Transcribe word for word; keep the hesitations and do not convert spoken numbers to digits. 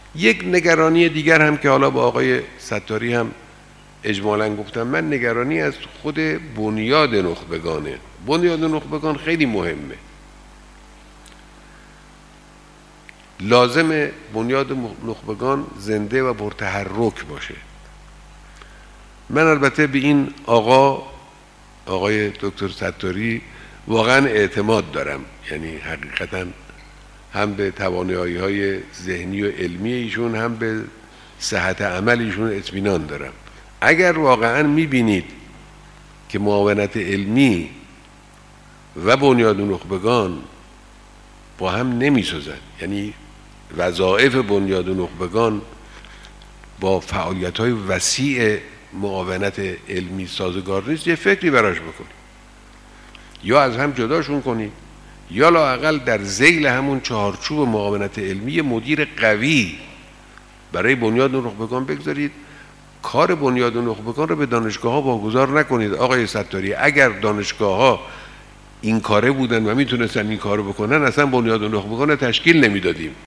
یک نگرانی دیگر هم که حالا با آقای ستاری هم اجمالاً گفتم، من نگرانی از خود بنیاد نخبگانه. بنیاد نخبگان خیلی مهمه. لازم بنیاد نخبگان زنده و پرتحرک باشه. من البته به این آقا آقای دکتر ستاری واقعا اعتماد دارم، یعنی حقیقتا هم به توانایی‌های ذهنی و علمی ایشون هم به صحت عمل ایشون اطمینان دارم. اگر واقعا می‌بینید که معاونت علمی و بنیاد نخبگان با هم نمی‌سازند، یعنی وظایف بنیاد نخبگان با فعالیت‌های وسیع معاونت علمی سازگار نیست، یه فکری براش بکنید، یا از هم جداشون کنید، یا لااقل در ذیل همون چهارچوب معاونت علمی مدیر قوی برای بنیاد نخبگان بگذارید. کار بنیاد نخبگان رو به دانشگاه ها واگذار نکنید. آقای ستاری، اگر دانشگاه ها این کاره بودن و میتونستن این کارو بکنن، اصلا بنیاد نخبگان رو تشکیل نمیدادیم.